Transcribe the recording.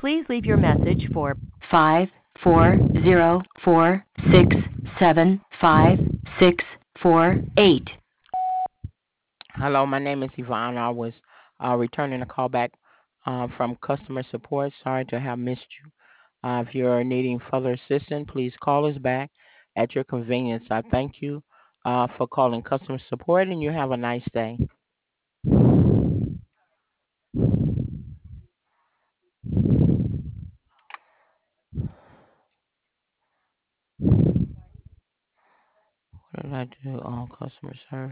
Please leave your message for 54046756648. Hello, my name is Yvonne. I was returning a call back from customer support. Sorry to have missed you. If you're needing further assistance, please call us back at your convenience. I thank you for calling customer support, and you have a nice day. What did I do? Customer service.